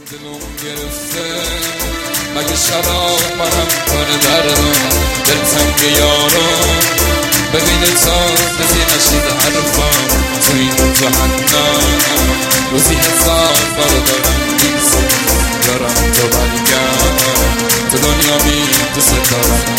دلم گرفته مگه شراب منم کنه دردم دلتنگ یارم ببینه تا بزی نشید حرفم تو این جهنم روزی 1000 بار دارم نیست دارم تو برگم تو دنیا بی دوست دارم